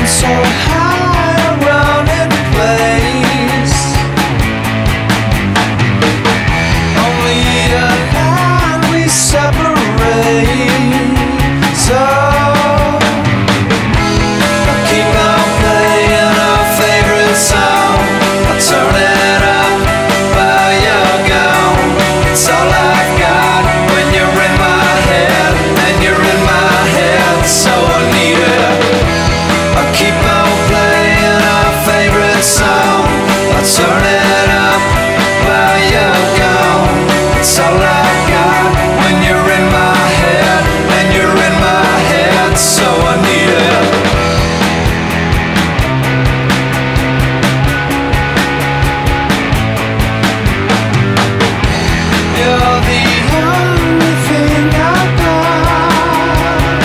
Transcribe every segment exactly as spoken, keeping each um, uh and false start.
so high around in place. Only a line we separate. So I keep on playing our favorite song. I turn it up while you're gone. It's all I've got when you're in my head, and you're in my head, so I need it. I keep on playing our favorite song. I turn it up while you're gone. It's all I've got when you're in my head, and you're in my head, so I need it. You're the only thing I've got.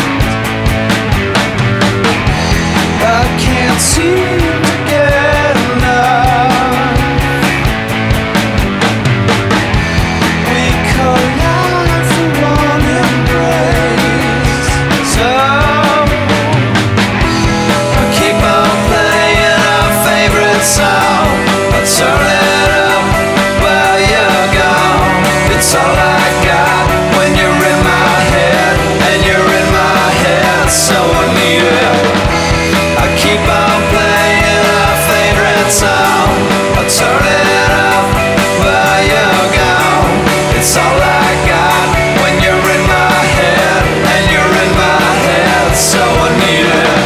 I can't seem to get enough. We collide for one embrace. So I keep on playing our favorite song. I turn it up while you're gone. It's all I got when you're in my head, and you're in my head, so I need it. I keep on playing our favorite song. I turn it up while you're gone. It's all I got when you're in my head, and you're in my head, so I need it.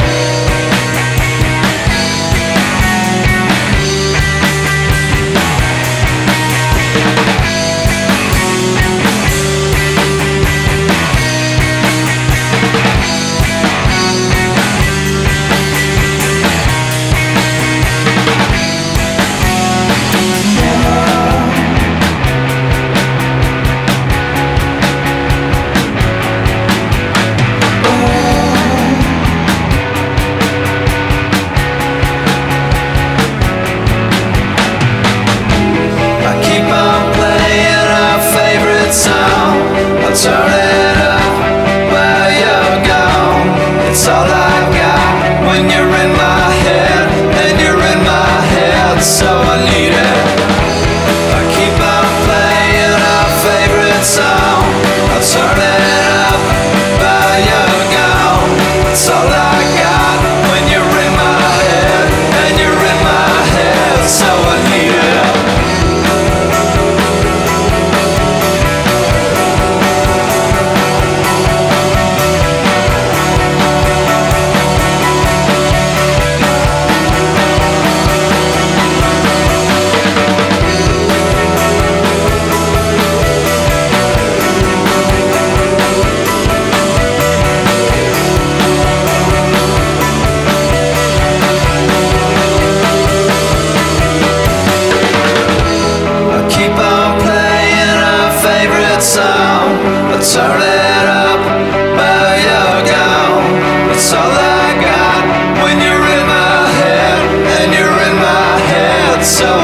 I keep on playing our favorite song. I turn it up while you're gone. It's all I've got when you're in my head, and you're in my head, so I need it. I keep on playing our favorite song. I turn it up while you're gone. It's all I got when you're in my head, and you're in my head, so I need it. I keep on playing our favorite song. I turn it up while you're gone. It's all I got when you're in my head, and you're in my head, so